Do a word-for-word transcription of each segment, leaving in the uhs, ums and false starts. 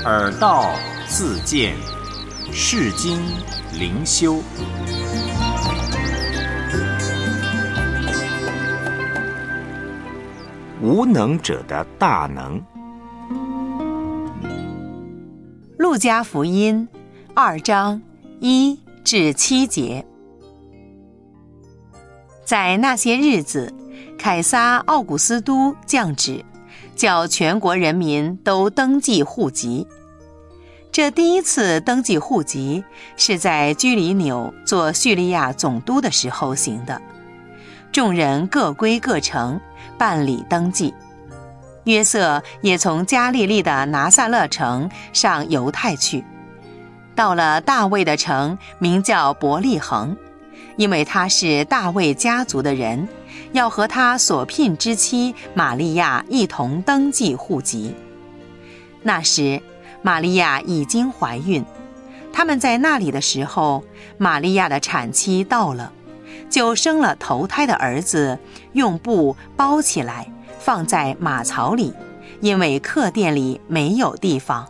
耳道自见，世经灵修。无能者的大能。 路加福音二章一至七节。在那些日子，凯撒奥古斯都降旨，叫全国人民都登记户籍。这第一次登记户籍是在居里纽做叙利亚总督的时候行的，众人各归各城办理登记。约瑟也从加利利的拿撒勒城上犹太去，到了大卫的城，名叫伯利恒，因为他是大卫家族的人，要和他所聘之妻玛利亚一同登记户籍。那时玛利亚已经怀孕，他们在那里的时候，玛利亚的产期到了，就生了头胎的儿子，用布包起来，放在马槽里，因为客店里没有地方。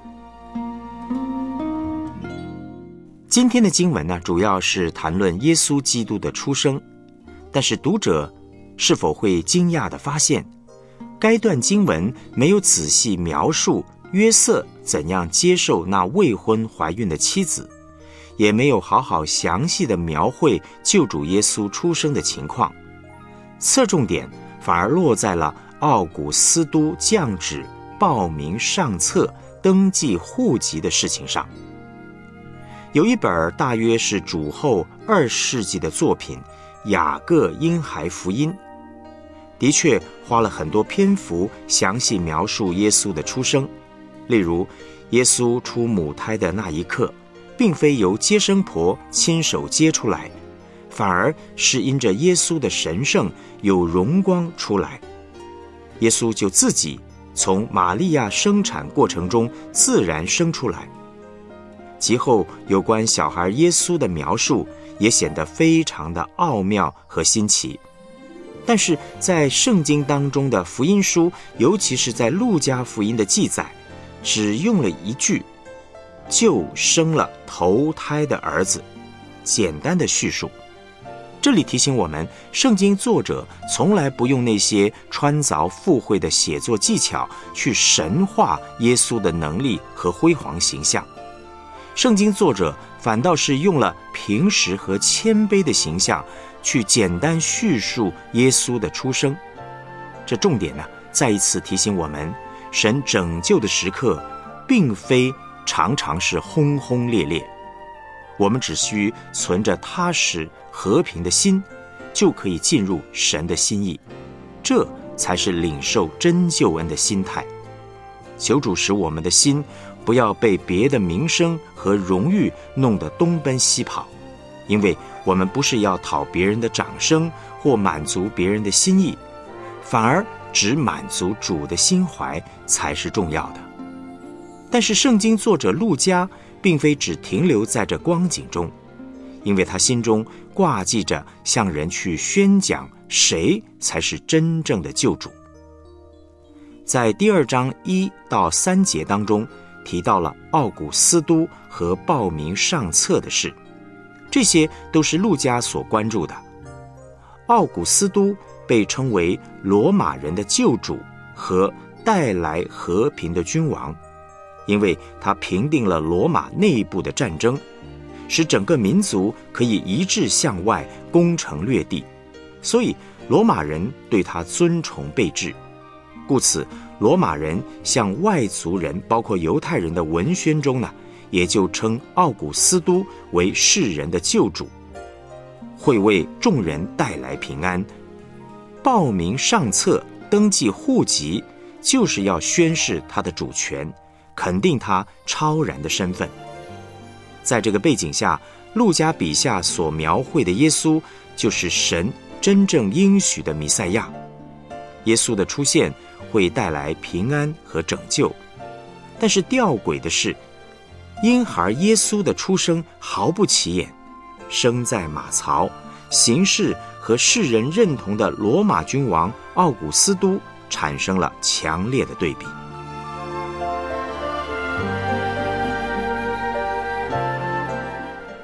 今天的经文呢，主要是谈论耶稣基督的出生，但是读者是否会惊讶地发现，该段经文没有仔细描述约瑟怎样接受那未婚怀孕的妻子，也没有好好详细地描绘救主耶稣出生的情况，侧重点反而落在了奥古斯都降旨报名上册登记户籍的事情上。有一本大约是主后二世纪的作品《雅各婴孩福音》，的确花了很多篇幅详细描述耶稣的出生。例如，耶稣出母胎的那一刻，并非由接生婆亲手接出来，反而是因着耶稣的神圣有荣光出来，耶稣就自己从玛利亚生产过程中自然生出来。其后有关小孩耶稣的描述也显得非常的奥妙和新奇。但是在圣经当中的福音书，尤其是在路加福音的记载，只用了一句就生了头胎的儿子，简单的叙述。这里提醒我们，圣经作者从来不用那些穿凿附会的写作技巧去神化耶稣的能力和辉煌形象，圣经作者反倒是用了平实和谦卑的形象去简单叙述耶稣的出生。这重点呢，再一次提醒我们，神拯救的时刻并非常常是轰轰烈烈，我们只需存着踏实和平的心，就可以进入神的心意，这才是领受真救恩的心态。求主使我们的心不要被别的名声和荣誉弄得东奔西跑，因为我们不是要讨别人的掌声或满足别人的心意，反而只满足主的心怀才是重要的。但是圣经作者路加并非只停留在这光景中，因为他心中挂记着向人去宣讲谁才是真正的救主。在第二章一到三节当中提到了奥古斯都和报名上册的事，这些都是路加所关注的。奥古斯都被称为罗马人的救主和带来和平的君王，因为他平定了罗马内部的战争，使整个民族可以一致向外攻城略地，所以罗马人对他尊崇备至。故此罗马人向外族人包括犹太人的文宣中呢，也就称奥古斯都为世人的救主，会为众人带来平安。报名上册登记户籍，就是要宣示他的主权，肯定他超然的身份。在这个背景下，路加笔下所描绘的耶稣就是神真正应许的弥赛亚。耶稣的出现会带来平安和拯救，但是吊诡的是，婴孩耶稣的出生毫不起眼，生在马槽，形式和世人认同的罗马君王奥古斯都产生了强烈的对比。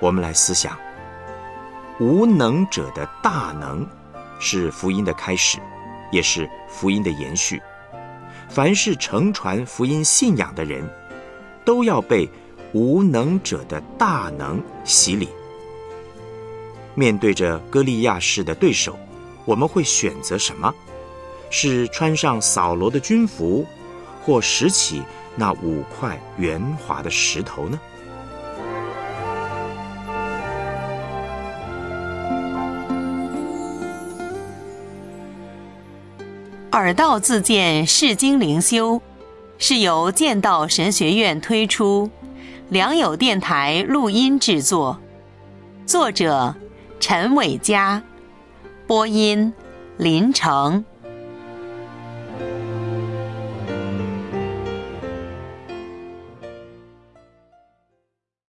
我们来思想，无能者的大能是福音的开始，也是福音的延续。凡是承传福音信仰的人，都要被无能者的大能洗礼。面对着歌利亚式的对手，我们会选择什么？是穿上扫罗的军服，或拾起那五块圆滑的石头呢？ 耳道自荐释经灵修是由剑道神学院推出，良友电台录音制作，作者陈伟嘉，播音林成。